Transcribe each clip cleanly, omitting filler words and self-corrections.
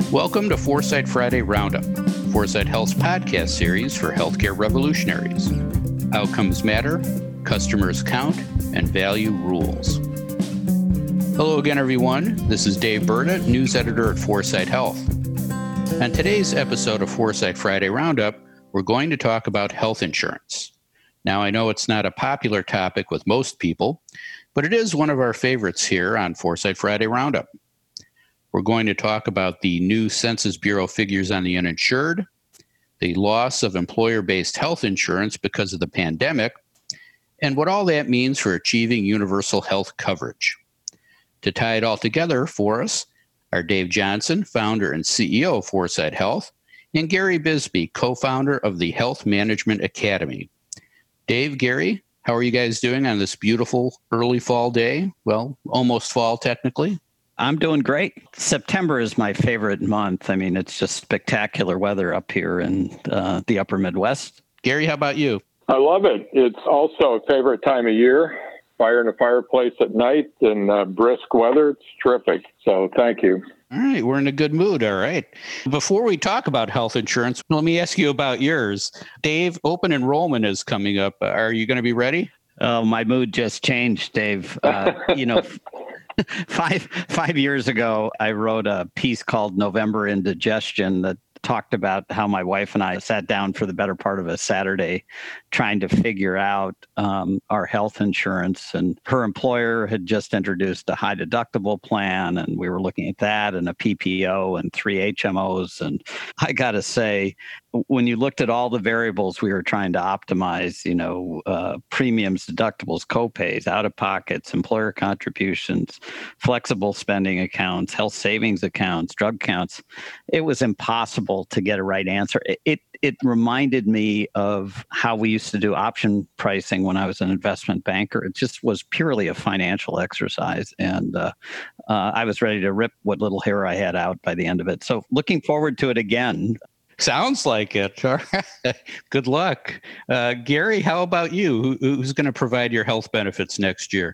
Welcome to Foresight Friday Roundup, Foresight Health's podcast series for healthcare revolutionaries. Outcomes matter, customers count, and value rules. Hello again, everyone. This is Dave Burda, news editor at Foresight Health. On today's episode of Foresight Friday Roundup, we're going to talk about health insurance. Now, I know it's not a popular topic with most people, but it is one of our favorites here on Foresight Friday Roundup. We're going to talk about the new Census Bureau figures on the uninsured, the loss of employer-based health insurance because of the pandemic, and what all that means for achieving universal health coverage. To tie it all together for us are Dave Johnson, founder and CEO of Foresight Health, and Gary Bisbee, co-founder of the Health Management Academy. Dave, Gary, how are you guys doing on this beautiful early fall day? Well, almost fall technically. I'm doing great. September is my favorite month. I mean, it's just spectacular weather up here in the upper Midwest. Gary, how about you? I love it. It's also a favorite time of year. Fire in a fireplace at night and brisk weather. It's terrific. So thank you. All right. We're in a good mood. All right. Before we talk about health insurance, let me ask you about yours. Dave, open enrollment is coming up. Are you going to be ready? Oh, my mood just changed, Dave. Five years ago, I wrote a piece called November Indigestion that talked about how my wife and I sat down for the better part of a Saturday trying to figure out our health insurance. And her employer had just introduced a high deductible plan, and we were looking at that and a PPO and 3 HMOs. And I got to say, when you looked at all the variables we were trying to optimize, premiums, deductibles, copays, out-of-pockets, employer contributions, flexible spending accounts, health savings accounts, drug accounts, it was impossible to get a right answer. It reminded me of how we used to do option pricing when I was an investment banker. It just was purely a financial exercise. And I was ready to rip what little hair I had out by the end of it. So looking forward to it again. Sounds like it. All right. Good luck. Gary, how about you? Who's going to provide your health benefits next year?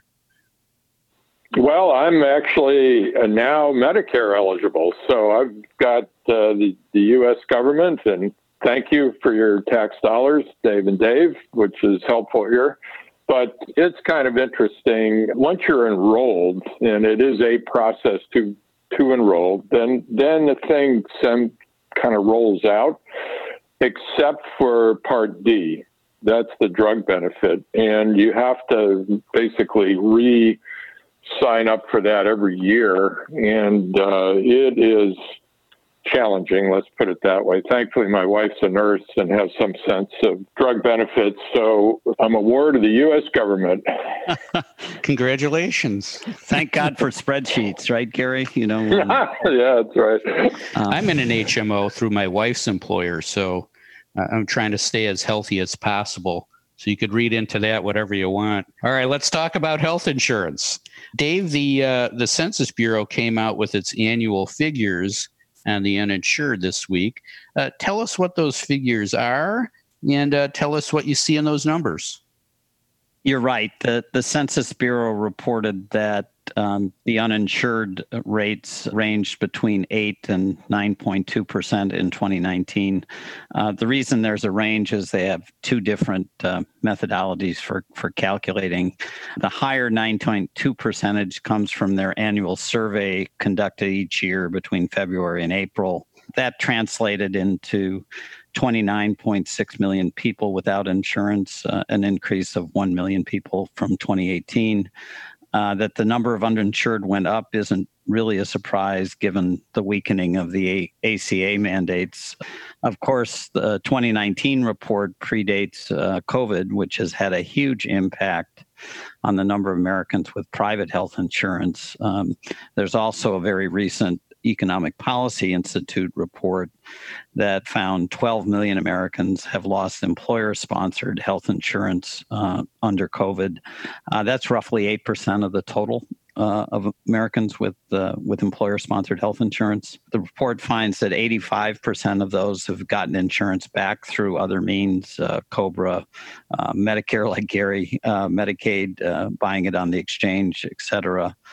Well, I'm actually now Medicare eligible. So I've got the U.S. government, and thank you for your tax dollars, Dave and Dave, which is helpful here. But it's kind of interesting. Once you're enrolled, and it is a process to enroll, then the thing kind of rolls out, except for Part D. That's the drug benefit. And you have to basically re-sign up for that every year. And it is challenging, let's put it that way. Thankfully, my wife's a nurse and has some sense of drug benefits. So I'm a ward of the U.S. government. Congratulations. Thank God for spreadsheets, right, Gary? Yeah, that's right. I'm in an HMO through my wife's employer, so I'm trying to stay as healthy as possible. So you could read into that whatever you want. All right, let's talk about health insurance. Dave, the Census Bureau came out with its annual figures on the uninsured this week. Tell us what those figures are, and tell us what you see in those numbers. You're right. The Census Bureau reported that the uninsured rates ranged between 8 and 9.2% in 2019. The reason there's a range is they have two different methodologies for calculating. The higher 9.2 percentage comes from their annual survey conducted each year between February and April. That translated into 29.6 million people without insurance, an increase of 1 million people from 2018. That the number of uninsured went up isn't really a surprise given the weakening of the ACA mandates. Of course, the 2019 report predates COVID, which has had a huge impact on the number of Americans with private health insurance. There's also a very recent Economic Policy Institute report that found 12 million Americans have lost employer-sponsored health insurance under COVID. That's roughly 8% of the total of Americans with employer-sponsored health insurance. The report finds that 85% of those have gotten insurance back through other means, COBRA, Medicare like Gary, Medicaid, buying it on the exchange, et cetera.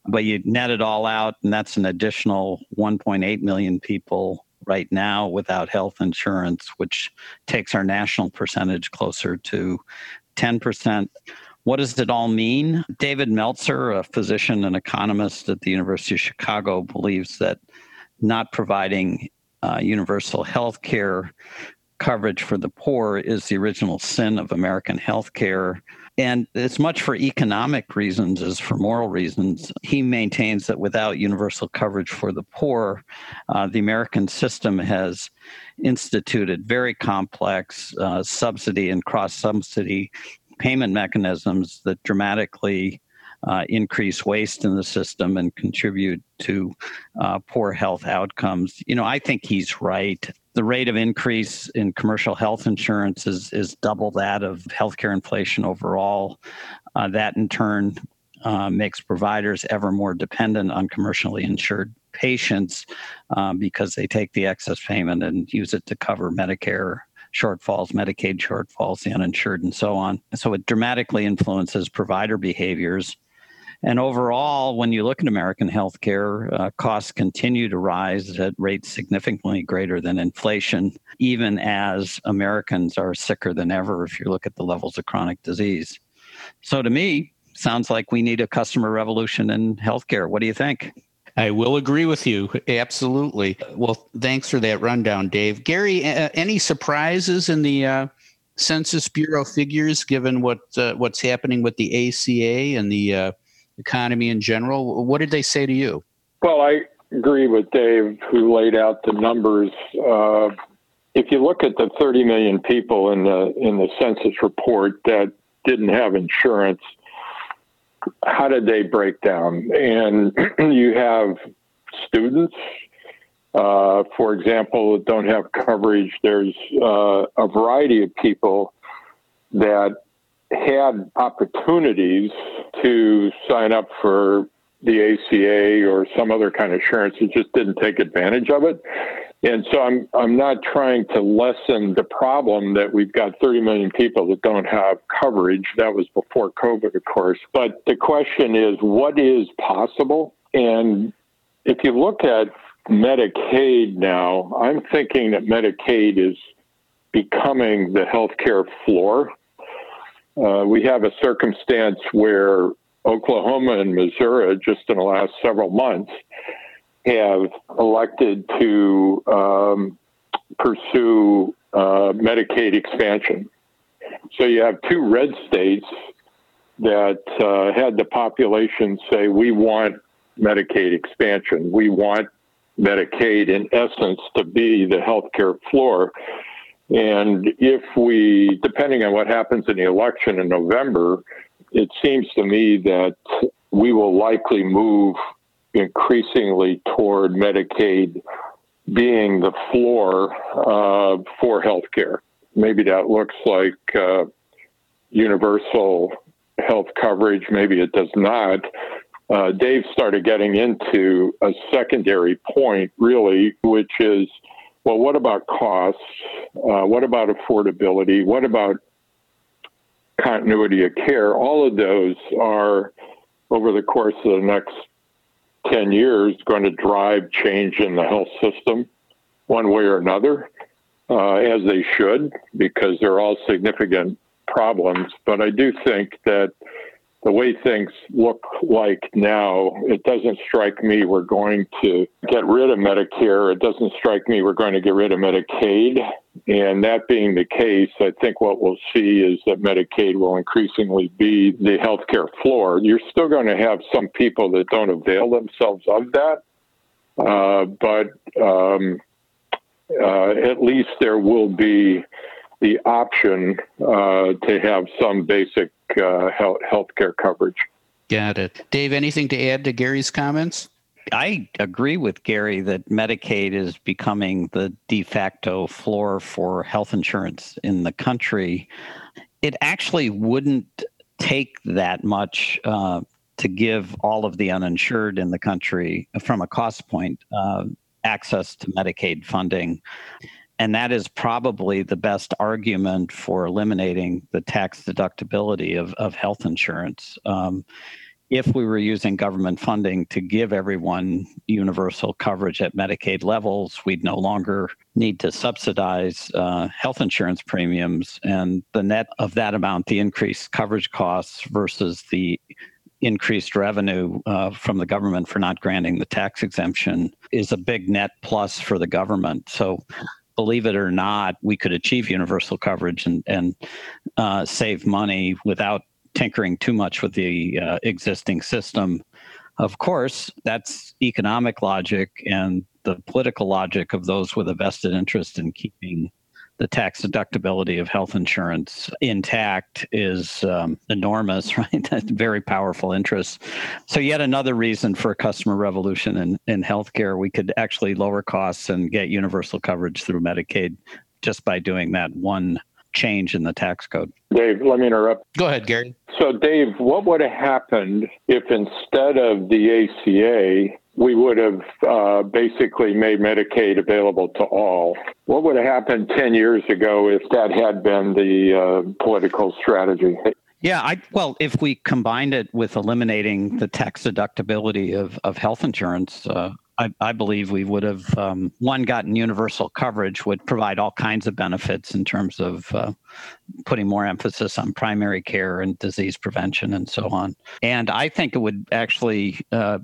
But you net it all out, and that's an additional 1.8 million people right now without health insurance, which takes our national percentage closer to 10%. What does it all mean? David Meltzer, a physician and economist at the University of Chicago, believes that not providing universal health care coverage for the poor is the original sin of American health care. And as much for economic reasons as for moral reasons. He maintains that without universal coverage for the poor, the American system has instituted very complex subsidy and cross-subsidy payment mechanisms that dramatically increase waste in the system and contribute to poor health outcomes. I think he's right. The rate of increase in commercial health insurance is double that of healthcare inflation overall. That in turn makes providers ever more dependent on commercially insured patients because they take the excess payment and use it to cover Medicare shortfalls, Medicaid shortfalls, the uninsured, and so on. So it dramatically influences provider behaviors. And overall, when you look at American healthcare, costs continue to rise at rates significantly greater than inflation, even as Americans are sicker than ever if you look at the levels of chronic disease. So to me, sounds like we need a customer revolution in healthcare. What do you think? I will agree with you. Absolutely. Well, thanks for that rundown, Dave. Gary, any surprises in the Census Bureau figures, given what's happening with the ACA and the economy in general? What did they say to you? Well, I agree with Dave, who laid out the numbers. If you look at the 30 million people in the census report that didn't have insurance, how did they break down? And you have students, for example, that don't have coverage. There's a variety of people that had opportunities to sign up for the ACA or some other kind of insurance and just didn't take advantage of it. And so I'm not trying to lessen the problem that we've got 30 million people that don't have coverage. That was before COVID, of course. But the question is, what is possible? And if you look at Medicaid now, I'm thinking that Medicaid is becoming the healthcare floor. We have a circumstance where Oklahoma and Missouri, just in the last several months, have elected to pursue Medicaid expansion. So you have two red states that had the population say, we want Medicaid expansion. We want Medicaid, in essence, to be the healthcare floor. And if we, depending on what happens in the election in November, it seems to me that we will likely move increasingly toward Medicaid being the floor for healthcare. Maybe that looks like universal health coverage. Maybe it does not. Dave started getting into a secondary point, really, which is, well, what about costs? What about affordability? What about continuity of care? All of those are, over the course of the next 10 years, going to drive change in the health system one way or another, as they should, because they're all significant problems. But I do think that the way things look like now, it doesn't strike me we're going to get rid of Medicare. It doesn't strike me we're going to get rid of Medicaid. And that being the case, I think what we'll see is that Medicaid will increasingly be the healthcare floor. You're still going to have some people that don't avail themselves of that. But at least there will be the option to have some basic healthcare coverage. Got it. Dave, anything to add to Gary's comments? I agree with Gary that Medicaid is becoming the de facto floor for health insurance in the country. It actually wouldn't take that much to give all of the uninsured in the country, from a cost point, access to Medicaid funding. And that is probably the best argument for eliminating the tax deductibility of health insurance. if we were using government funding to give everyone universal coverage at Medicaid levels, we'd no longer need to subsidize health insurance premiums. And the net of that amount, the increased coverage costs versus the increased revenue from the government for not granting the tax exemption, is a big net plus for the government. So believe it or not, we could achieve universal coverage and save money without tinkering too much with the existing system. Of course, that's economic logic, and the political logic of those with a vested interest in keeping the tax deductibility of health insurance intact is enormous, right? That's very powerful interests. So yet another reason for a customer revolution in healthcare. We could actually lower costs and get universal coverage through Medicaid just by doing that one change in the tax code. Dave, let me interrupt. Go ahead, Gary. So, Dave, what would have happened if instead of the ACA, we would have basically made Medicaid available to all? What would have happened 10 years ago if that had been the political strategy? Yeah, well, if we combined it with eliminating the tax deductibility of health insurance, I believe we would have, gotten universal coverage, would provide all kinds of benefits in terms of putting more emphasis on primary care and disease prevention and so on. And I think it would actually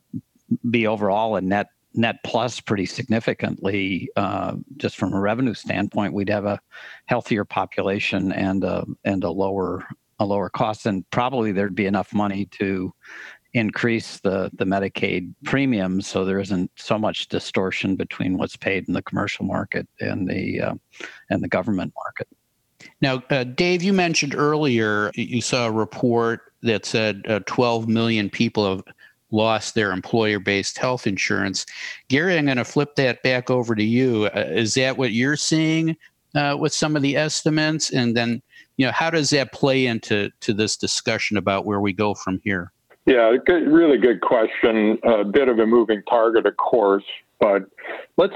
be overall a net plus pretty significantly. Just from a revenue standpoint, we'd have a healthier population and a lower cost, and probably there'd be enough money to increase the Medicaid premiums, so there isn't so much distortion between what's paid in the commercial market and the government market. Now, Dave, you mentioned earlier you saw a report that said 12 million people have lost their employer-based health insurance. Gary, I'm going to flip that back over to you. Is that what you're seeing with some of the estimates? And then, how does that play into this discussion about where we go from here? Yeah, really good question. A bit of a moving target, of course, but let's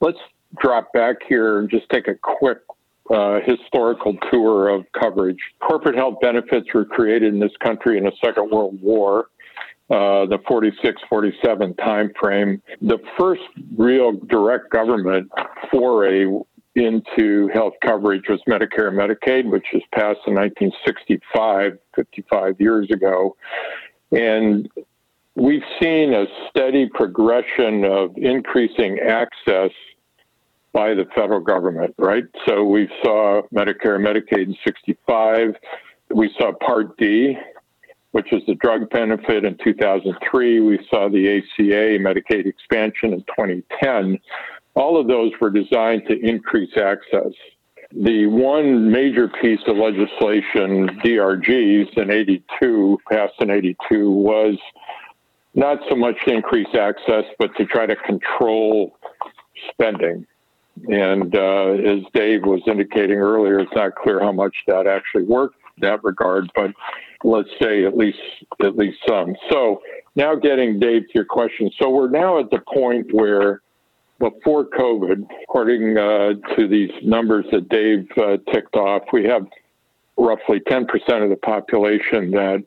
drop back here and just take a quick historical tour of coverage. Corporate health benefits were created in this country in the Second World War, the 46-47 time frame. The first real direct government foray into health coverage was Medicare and Medicaid, which was passed in 1965, 55 years ago. And we've seen a steady progression of increasing access by the federal government, right? So we saw Medicare and Medicaid in 65. We saw Part D, which is the drug benefit, in 2003. We saw the ACA, Medicaid expansion, in 2010. All of those were designed to increase access. The one major piece of legislation, DRGs, passed in 82, was not so much to increase access, but to try to control spending. And as Dave was indicating earlier, it's not clear how much that actually worked in that regard, but let's say at least some. So now getting, Dave, to your question. So we're now at the point where before COVID, according to these numbers that Dave ticked off, we have roughly 10% of the population that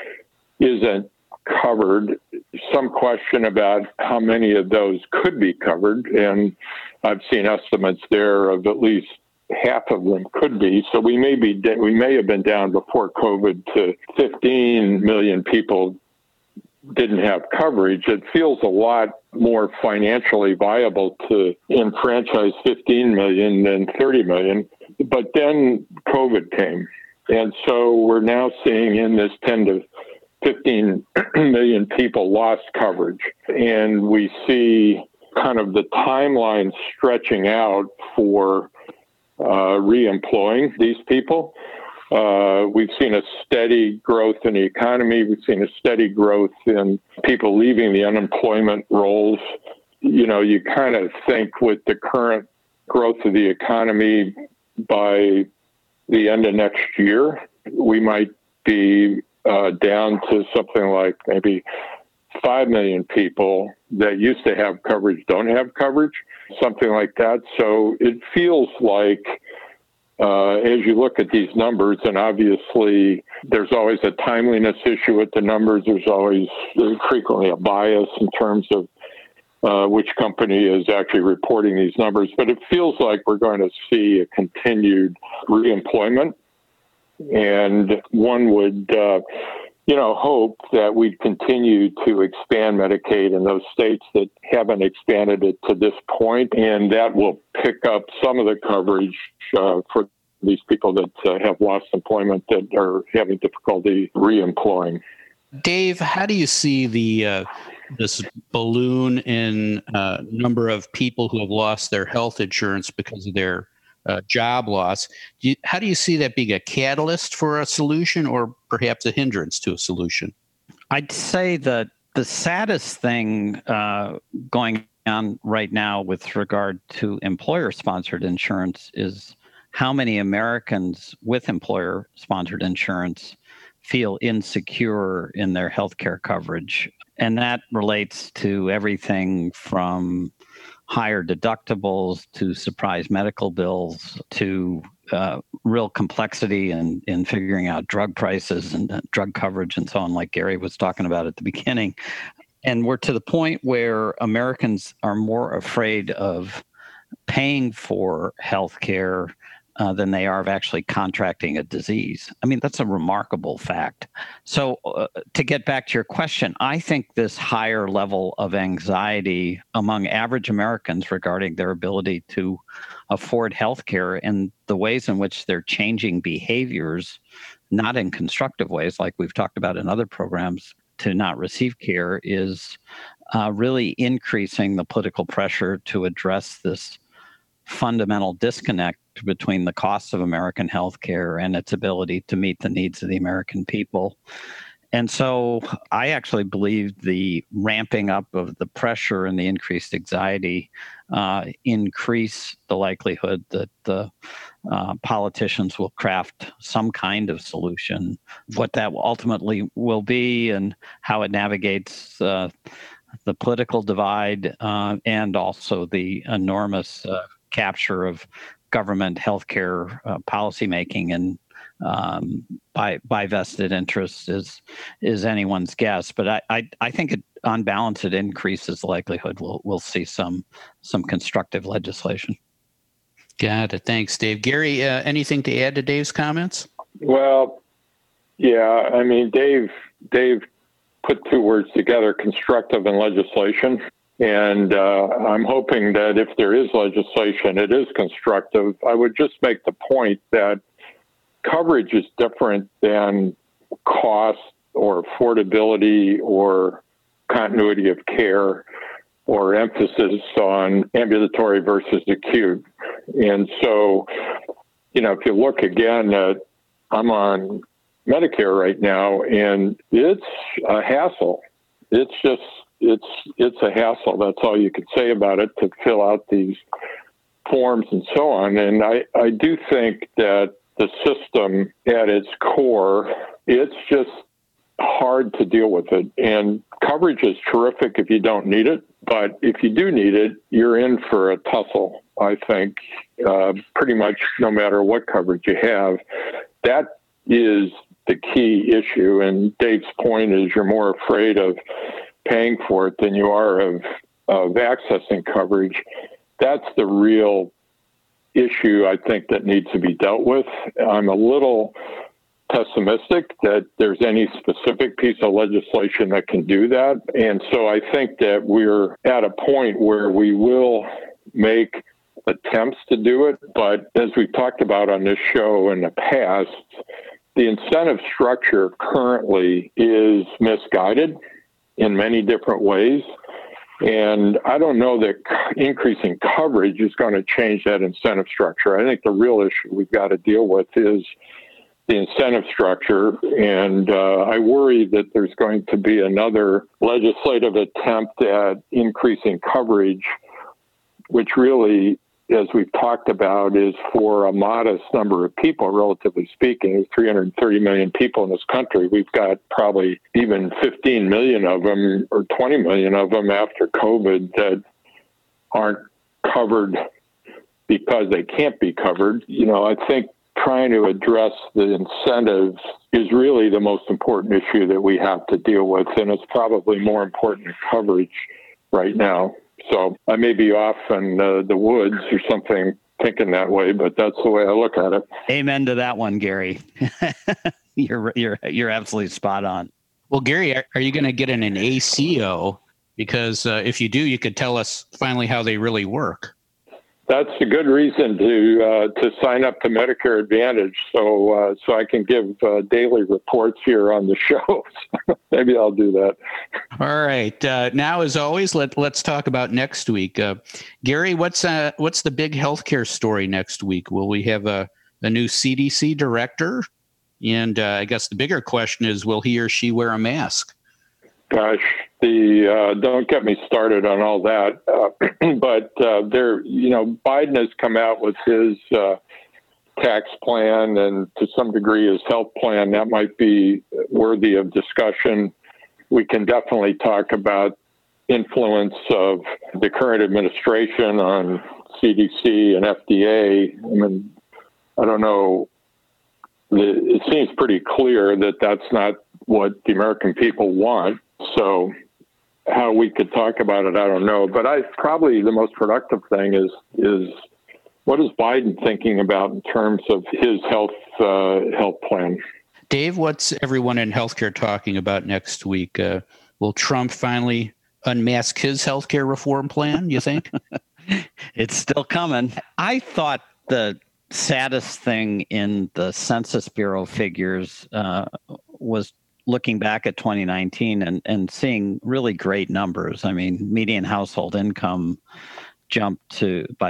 isn't covered. Some question about how many of those could be covered, and I've seen estimates there of at least half of them could be. So we may have been down before COVID to 15 million people didn't have coverage. It feels a lot more financially viable to enfranchise 15 million than 30 million. But then COVID came. And so we're now seeing in this 10 to 15 million people lost coverage. And we see kind of the timeline stretching out for re-employing these people. We've seen a steady growth in the economy. We've seen a steady growth in people leaving the unemployment rolls. You kind of think with the current growth of the economy, by the end of next year, we might be down to something like maybe 5 million people that used to have coverage don't have coverage, something like that. So it feels like as you look at these numbers, and obviously there's always a timeliness issue with the numbers. There's always frequently a bias in terms of which company is actually reporting these numbers. But it feels like we're going to see a continued reemployment. And one would, hope that we continue to expand Medicaid in those states that haven't expanded it to this point, and that will pick up some of the coverage for these people that have lost employment that are having difficulty reemploying. Dave, how do you see this balloon in number of people who have lost their health insurance because of their job loss? How do you see that being a catalyst for a solution or perhaps a hindrance to a solution? I'd say that the saddest thing going on right now with regard to employer-sponsored insurance is how many Americans with employer-sponsored insurance feel insecure in their healthcare coverage. And that relates to everything from higher deductibles to surprise medical bills to real complexity in figuring out drug prices and drug coverage and so on, like Gary was talking about at the beginning. And we're to the point where Americans are more afraid of paying for healthcare than they are of actually contracting a disease. I mean, that's a remarkable fact. So to get back to your question, I think this higher level of anxiety among average Americans regarding their ability to afford healthcare and the ways in which they're changing behaviors, not in constructive ways like we've talked about in other programs, to not receive care is really increasing the political pressure to address this fundamental disconnect between the costs of American healthcare and its ability to meet the needs of the American people. And so I actually believe the ramping up of the pressure and the increased anxiety increase the likelihood that the politicians will craft some kind of solution. What that ultimately will be and how it navigates the political divide and also the enormous capture of government healthcare policymaking and by vested interests is anyone's guess. But I think on balance it increases the likelihood we'll see some constructive legislation. Got it. Thanks, Dave. Gary, anything to add to Dave's comments? Well, yeah. I mean, Dave put two words together: constructive and legislation. And I'm hoping that if there is legislation, it is constructive. I would just make the point that coverage is different than cost or affordability or continuity of care or emphasis on ambulatory versus acute. And so, if you look again at, I'm on Medicare right now, and it's a hassle. It's a hassle. That's all you could say about it, to fill out these forms and so on. And I do think that the system at its core, it's just hard to deal with it. And coverage is terrific if you don't need it. But if you do need it, you're in for a tussle, I think, pretty much no matter what coverage you have. That is the key issue. And Dave's point is you're more afraid of paying for it than you are of accessing coverage. That's the real issue, I think, that needs to be dealt with. I'm a little pessimistic that there's any specific piece of legislation that can do that. And so I think that we're at a point where we will make attempts to do it. But as we've talked about on this show in the past, the incentive structure currently is misguided in many different ways. And I don't know that increasing coverage is going to change that incentive structure. I think the real issue we've got to deal with is the incentive structure. And I worry that there's going to be another legislative attempt at increasing coverage, which really, as we've talked about, is for a modest number of people, relatively speaking. There's 330 million people in this country. We've got probably even 15 million of them or 20 million of them after COVID that aren't covered because they can't be covered. I think trying to address the incentives is really the most important issue that we have to deal with, and it's probably more important than coverage right now. So I may be off in the woods or something thinking that way, but that's the way I look at it. Amen to that one, Gary. You're absolutely spot on. Well, Gary, are you going to get in an ACO? Because if you do, you could tell us finally how they really work. That's a good reason to sign up to Medicare Advantage, so I can give daily reports here on the show. Maybe I'll do that. All right. Now, as always, let's talk about next week. Gary, what's the big healthcare story next week? Will we have a new CDC director? And I guess the bigger question is, will he or she wear a mask? Gosh, don't get me started on all that. But Biden has come out with his tax plan and to some degree his health plan. That might be worthy of discussion. We can definitely talk about influence of the current administration on CDC and FDA. I mean, I don't know. It seems pretty clear that that's not what the American people want. So how we could talk about it, I don't know. But probably the most productive thing is what is Biden thinking about in terms of his health plan? Dave, what's everyone in healthcare talking about next week? Will Trump finally unmask his healthcare reform plan, you think? It's still coming. I thought the saddest thing in the Census Bureau figures was looking back at 2019 and seeing really great numbers. I mean, median household income jumped by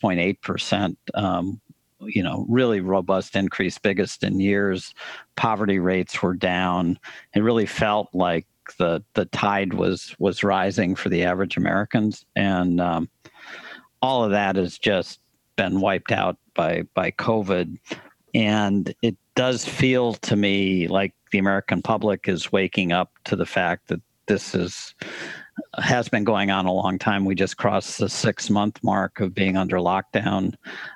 6.8%, really robust increase, biggest in years. Poverty rates were down. It really felt like the tide was rising for the average Americans. And all of that has just been wiped out by COVID. And it does feel to me like the American public is waking up to the fact that this has been going on a long time. We just crossed the 6-month mark of being under lockdown.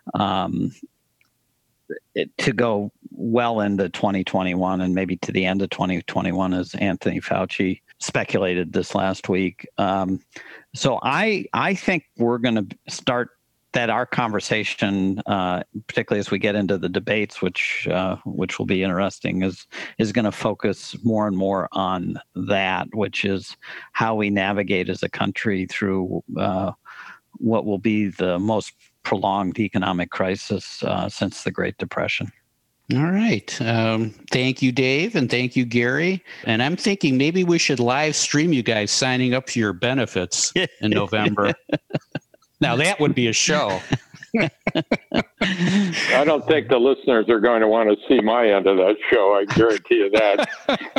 To go well into 2021 and maybe to the end of 2021, as Anthony Fauci speculated this last week. So I think we're going to start that our conversation, particularly as we get into the debates, which will be interesting, is going to focus more and more on that, which is how we navigate as a country through what will be the most prolonged economic crisis since the Great Depression. All right. Thank you, Dave, and thank you, Gary. And I'm thinking maybe we should live stream you guys signing up for your benefits in November. Now, that would be a show. I don't think the listeners are going to want to see my end of that show. I guarantee you that.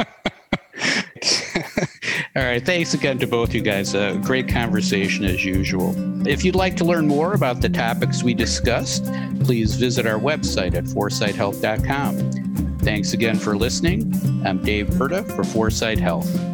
All right. Thanks again to both you guys. Great conversation as usual. If you'd like to learn more about the topics we discussed, please visit our website at foresightshealth.com. Thanks again for listening. I'm Dave Perda for Foresight Health.